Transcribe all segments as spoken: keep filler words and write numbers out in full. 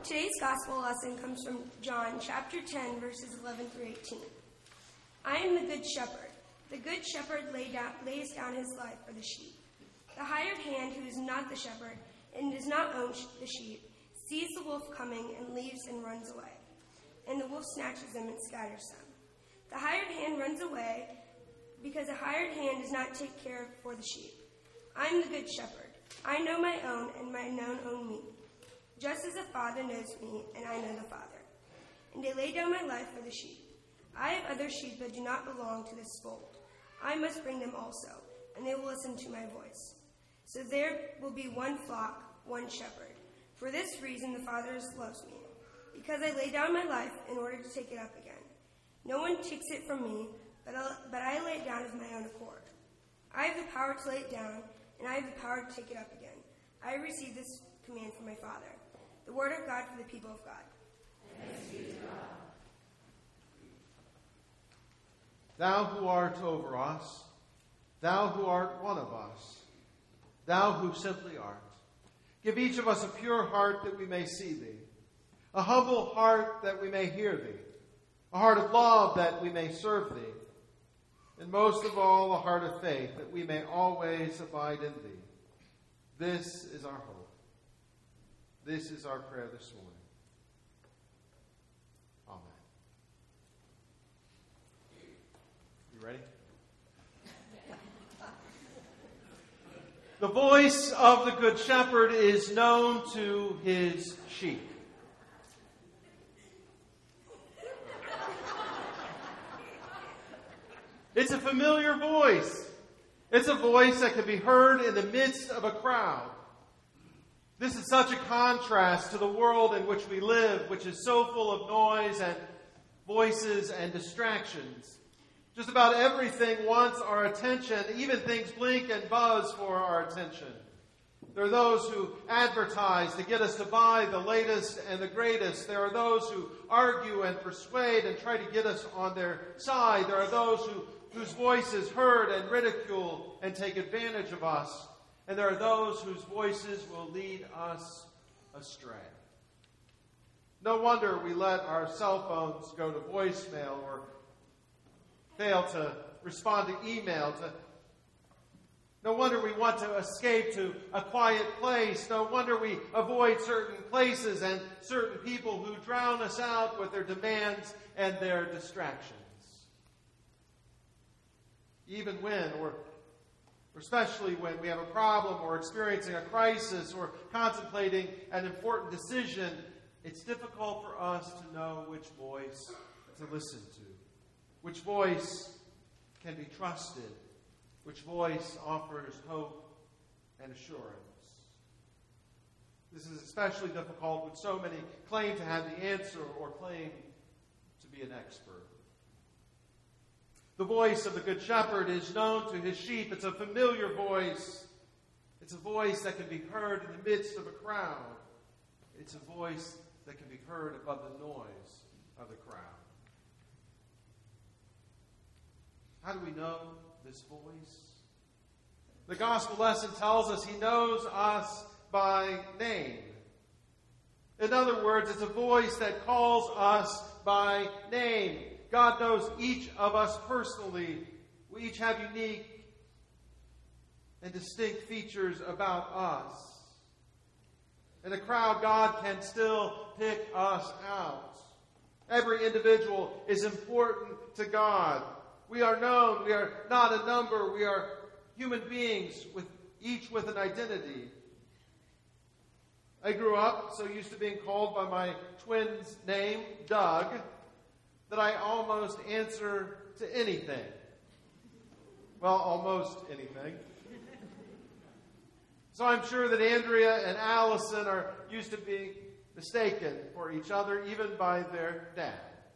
Today's gospel lesson comes from John chapter ten, verses eleven through eighteen. I am the good shepherd. The good shepherd lay down, lays down his life for the sheep. The hired hand, who is not the shepherd and does not own the sheep, sees the wolf coming and leaves and runs away. And the wolf snatches them and scatters them. The hired hand runs away because a hired hand does not take care for the sheep. I am the good shepherd. I know my own, and my own own me, just as the Father knows me, and I know the Father. And I lay down my life for the sheep. I have other sheep that do not belong to this fold. I must bring them also, and they will listen to my voice. So there will be one flock, one shepherd. For this reason the Father loves me, because I lay down my life in order to take it up again. No one takes it from me, but, I'll, but I lay it down of my own accord. I have the power to lay it down, and I have the power to take it up again. I received this command from my Father. The word of God for the people of God. Thanks be to God. Thou who art over us, thou who art one of us, thou who simply art, give each of us a pure heart that we may see thee, a humble heart that we may hear thee, a heart of love that we may serve thee, and most of all, a heart of faith that we may always abide in thee. This is our hope. This is our prayer this morning. Amen. You ready? The voice of the Good Shepherd is known to his sheep. It's a familiar voice. It's a voice that can be heard in the midst of a crowd. This is such a contrast to the world in which we live, which is so full of noise and voices and distractions. Just about everything wants our attention, even things blink and buzz for our attention. There are those who advertise to get us to buy the latest and the greatest. There are those who argue and persuade and try to get us on their side. There are those who, whose voices hurt and ridicule and take advantage of us. And there are those whose voices will lead us astray. No wonder we let our cell phones go to voicemail or fail to respond to email. To, no wonder we want to escape to a quiet place. No wonder we avoid certain places and certain people who drown us out with their demands and their distractions. Even when, or especially when we have a problem or experiencing a crisis or contemplating an important decision, it's difficult for us to know which voice to listen to, which voice can be trusted, which voice offers hope and assurance. This is especially difficult when so many claim to have the answer or claim to be an expert. The voice of the Good Shepherd is known to his sheep. It's a familiar voice. It's a voice that can be heard in the midst of a crowd. It's a voice that can be heard above the noise of the crowd. How do we know this voice? The gospel lesson tells us he knows us by name. In other words, it's a voice that calls us by name. God knows each of us personally. We each have unique and distinct features about us. In a crowd, God can still pick us out. Every individual is important to God. We are known. We are not a number. We are human beings, with each with an identity. I grew up so used to being called by my twin's name, Doug, that I almost answer to anything. Well, almost anything. So I'm sure that Andrea and Allison are used to being mistaken for each other, even by their dad.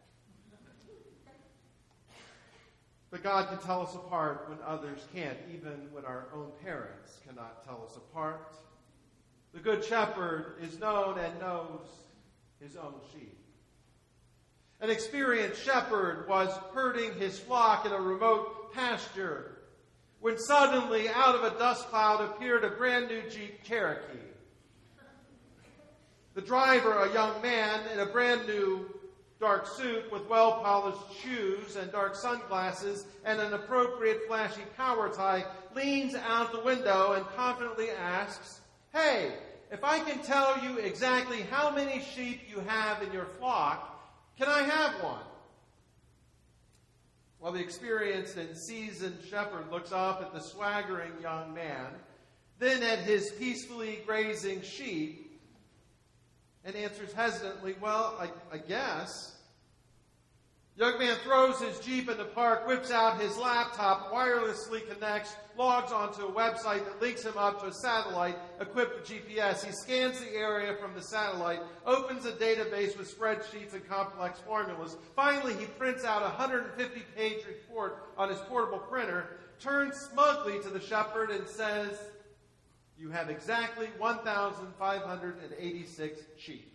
But God can tell us apart when others can't, even when our own parents cannot tell us apart. The Good Shepherd is known and knows his own sheep. An experienced shepherd was herding his flock in a remote pasture when suddenly out of a dust cloud appeared a brand new Jeep Cherokee. The driver, a young man in a brand new dark suit with well-polished shoes and dark sunglasses and an appropriate flashy power tie, leans out the window and confidently asks, "Hey, if I can tell you exactly how many sheep you have in your flock, can I have one?" Well, the experienced and seasoned shepherd looks up at the swaggering young man, then at his peacefully grazing sheep, and answers hesitantly, "Well, I, I guess." The young man throws his Jeep in the park, whips out his laptop, wirelessly connects, logs onto a website that links him up to a satellite equipped with G P S. He scans the area from the satellite, opens a database with spreadsheets and complex formulas. Finally, he prints out a one hundred fifty page report on his portable printer, turns smugly to the shepherd and says, "You have exactly one thousand five hundred eighty-six sheep."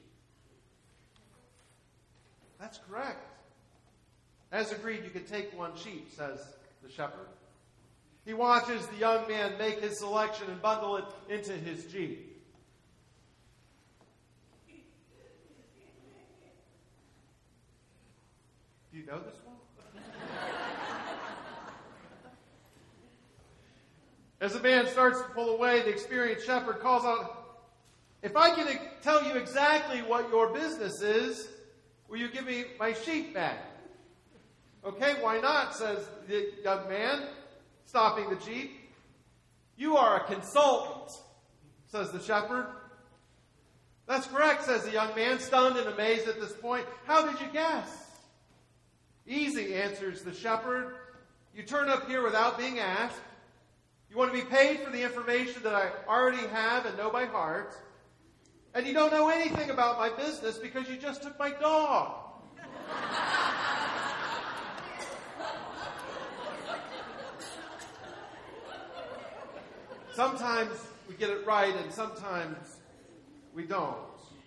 "That's correct. As agreed, you can take one sheep," says the shepherd. He watches the young man make his selection and bundle it into his Jeep. Do you know this one? As the man starts to pull away, the experienced shepherd calls out, "If I can tell you exactly what your business is, will you give me my sheep back?" "Okay, why not?" says the young man, stopping the Jeep. "You are a consultant," says the shepherd. "That's correct," says the young man, stunned and amazed at this point. "How did you guess?" "Easy," answers the shepherd. "You turn up here without being asked. You want to be paid for the information that I already have and know by heart. And you don't know anything about my business because you just took my dog." Sometimes we get it right and sometimes we don't.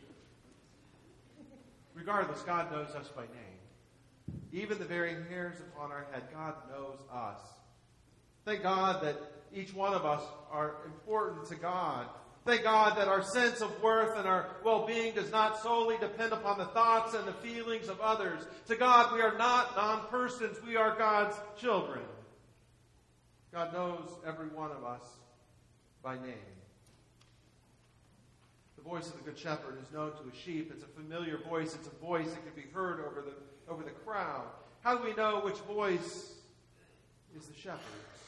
Regardless, God knows us by name. Even the very hairs upon our head, God knows us. Thank God that each one of us are important to God. Thank God that our sense of worth and our well-being does not solely depend upon the thoughts and the feelings of others. To God, we are not non-persons. We are God's children. God knows every one of us by name. The voice of the Good Shepherd is known to a sheep. It's a familiar voice. It's a voice that can be heard over the, over the crowd. How do we know which voice is the shepherd's?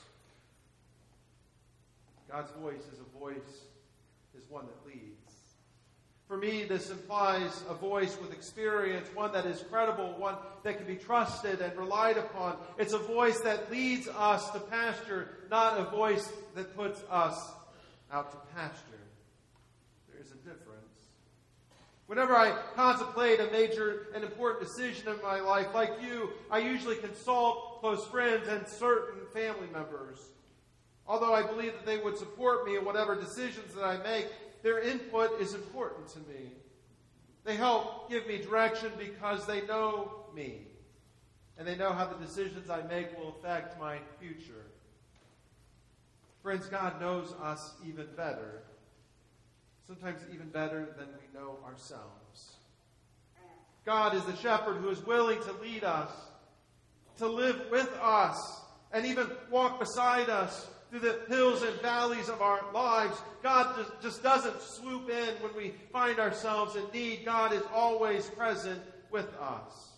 God's voice is a voice, is one that leads. For me, this implies a voice with experience, one that is credible, one that can be trusted and relied upon. It's a voice that leads us to pasture, not a voice that puts us out to pasture. There is a difference. Whenever I contemplate a major and important decision in my life, like you, I usually consult close friends and certain family members. Although I believe that they would support me in whatever decisions that I make, their input is important to me. They help give me direction because they know me. And they know how the decisions I make will affect my future. Friends, God knows us even better. Sometimes even better than we know ourselves. God is the shepherd who is willing to lead us, to live with us, and even walk beside us through the hills and valleys of our lives. God just, just doesn't swoop in when we find ourselves in need. God is always present with us.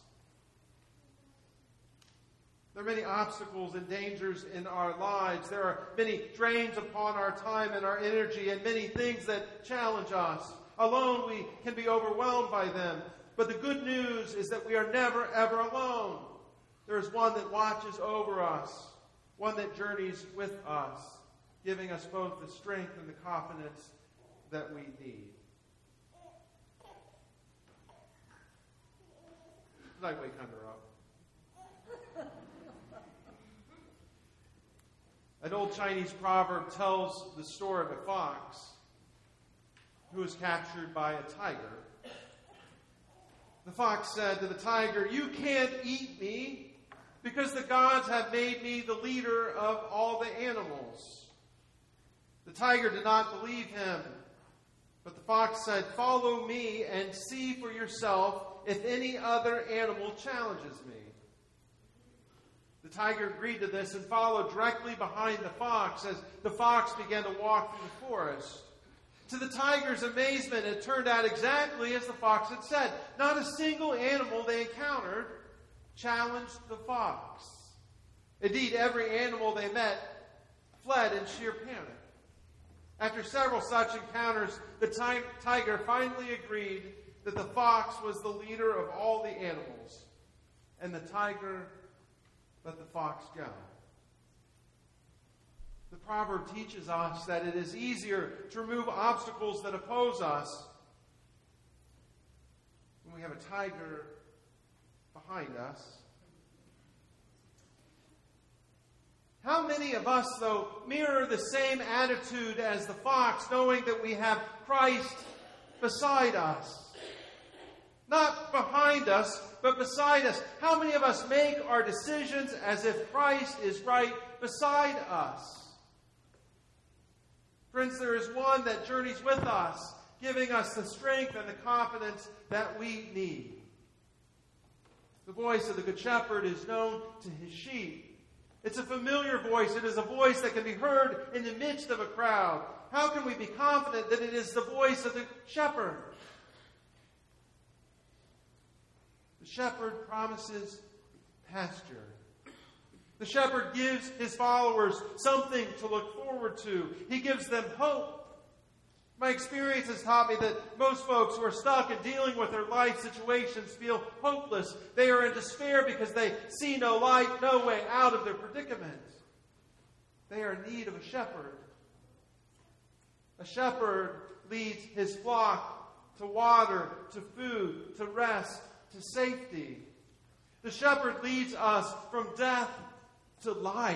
There are many obstacles and dangers in our lives. There are many drains upon our time and our energy, and many things that challenge us. Alone, we can be overwhelmed by them. But the good news is that we are never, ever alone. There is one that watches over us, one that journeys with us, giving us both the strength and the confidence that we need. Did I wake Hunter up? An old Chinese proverb tells the story of a fox who was captured by a tiger. The fox said to the tiger, "You can't eat me because the gods have made me the leader of all the animals." The tiger did not believe him. But the fox said, "Follow me and see for yourself if any other animal challenges me." The tiger agreed to this and followed directly behind the fox as the fox began to walk through the forest. To the tiger's amazement, it turned out exactly as the fox had said. Not a single animal they encountered challenged the fox. Indeed, every animal they met fled in sheer panic. After several such encounters, the ti- tiger finally agreed that the fox was the leader of all the animals, and the tiger let the fox go. The proverb teaches us that it is easier to remove obstacles that oppose us when we have a tiger behind us. How many of us, though, mirror the same attitude as the fox, knowing that we have Christ beside us? Not behind us, but beside us. How many of us make our decisions as if Christ is right beside us? Friends, there is one that journeys with us, giving us the strength and the confidence that we need. The voice of the Good Shepherd is known to his sheep. It's a familiar voice. It is a voice that can be heard in the midst of a crowd. How can we be confident that it is the voice of the shepherd? The shepherd promises pasture. The shepherd gives his followers something to look forward to. He gives them hope. My experience has taught me that most folks who are stuck and dealing with their life situations feel hopeless. They are in despair because they see no light, no way out of their predicament. They are in need of a shepherd. A shepherd leads his flock to water, to food, to rest, to safety. The shepherd leads us from death to life.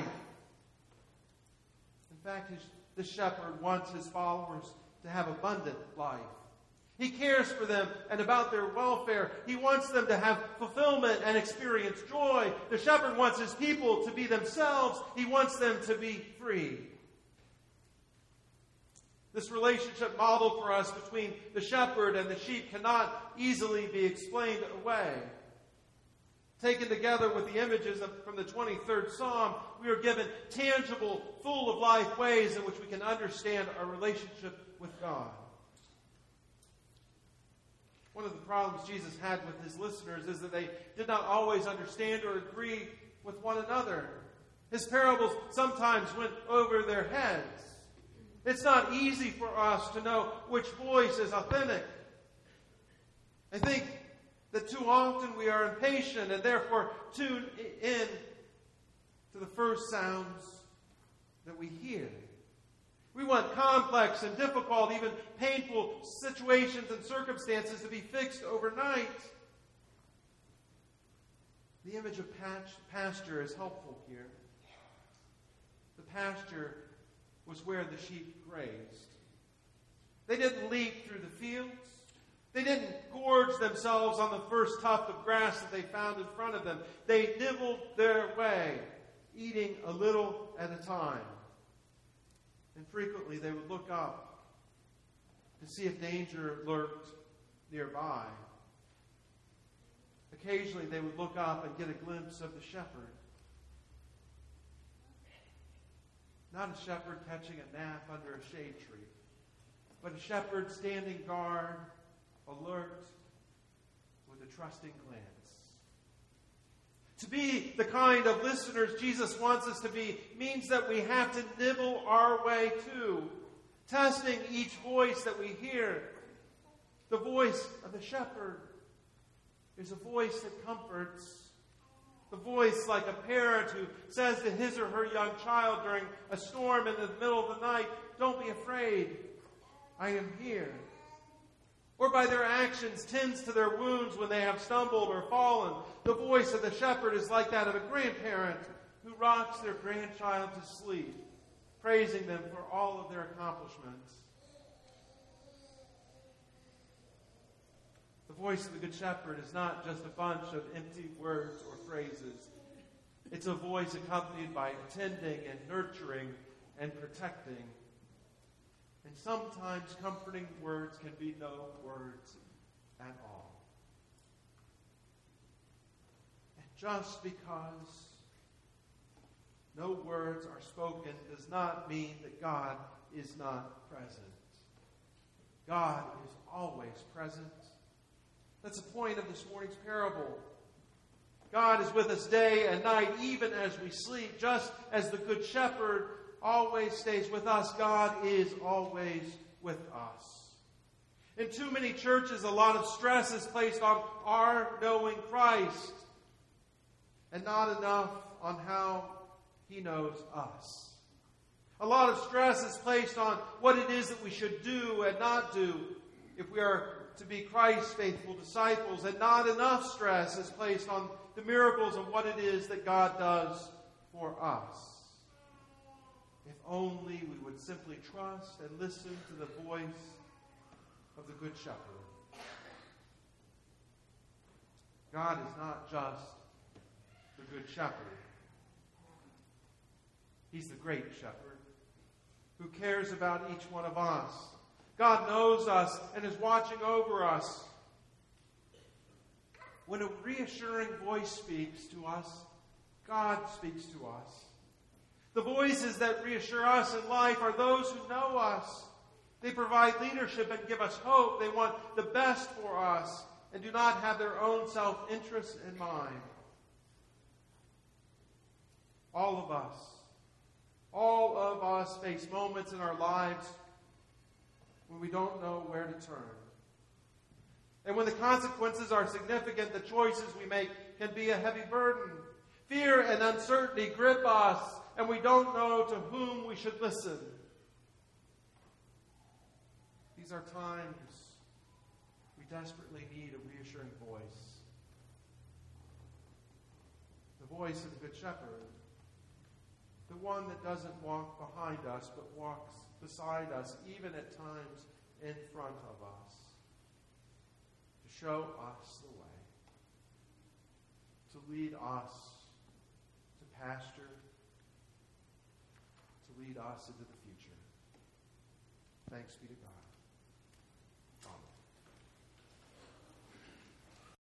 In fact, his, the shepherd wants his followers to have abundant life. He cares for them and about their welfare. He wants them to have fulfillment and experience joy. The shepherd wants his people to be themselves. He wants them to be free. This relationship modeled for us between the shepherd and the sheep cannot easily be explained away. Taken together with the images of, from the twenty-third Psalm, we are given tangible, full of life ways in which we can understand our relationship with God. One of the problems Jesus had with his listeners is that they did not always understand or agree with one another. His parables sometimes went over their heads. It's not easy for us to know which voice is authentic. I think that too often we are impatient and therefore tune in to the first sounds that we hear. We want complex and difficult, even painful situations and circumstances to be fixed overnight. The image of pasture is helpful here. The pasture was where the sheep grazed. They didn't leap through the fields. They didn't gorge themselves on the first tuft of grass that they found in front of them. They nibbled their way, eating a little at a time. And frequently they would look up to see if danger lurked nearby. Occasionally they would look up and get a glimpse of the shepherd. Not a shepherd catching a nap under a shade tree, but a shepherd standing guard, alert, with a trusting glance. To be the kind of listeners Jesus wants us to be means that we have to nibble our way too, testing each voice that we hear. The voice of the shepherd is a voice that comforts. The voice like a parent who says to his or her young child during a storm in the middle of the night, "Don't be afraid, I am here." Or by their actions tends to their wounds when they have stumbled or fallen. The voice of the shepherd is like that of a grandparent who rocks their grandchild to sleep, praising them for all of their accomplishments. The voice of the Good Shepherd is not just a bunch of empty words or phrases. It's a voice accompanied by tending and nurturing and protecting. And sometimes comforting words can be no words at all. And just because no words are spoken does not mean that God is not present. God is always present. That's the point of this morning's parable. God is with us day and night, even as we sleep. Just as the Good Shepherd always stays with us, God is always with us. In too many churches, a lot of stress is placed on our knowing Christ, and not enough on how He knows us. A lot of stress is placed on what it is that we should do and not do if we are to be Christ's faithful disciples, and not enough stress is placed on the miracles of what it is that God does for us. If only we would simply trust and listen to the voice of the Good Shepherd. God is not just the Good Shepherd. He's the great shepherd who cares about each one of us. God knows us and is watching over us. When a reassuring voice speaks to us, God speaks to us. The voices that reassure us in life are those who know us. They provide leadership and give us hope. They want the best for us and do not have their own self-interest in mind. All of us, all of us face moments in our lives when we don't know where to turn. And when the consequences are significant, the choices we make can be a heavy burden. Fear and uncertainty grip us, and we don't know to whom we should listen. These are times we desperately need a reassuring voice. The voice of the Good Shepherd. The one that doesn't walk behind us, but walks beside us, even at times in front of us, to show us the way, to lead us to pasture, to lead us into the future. Thanks be to God.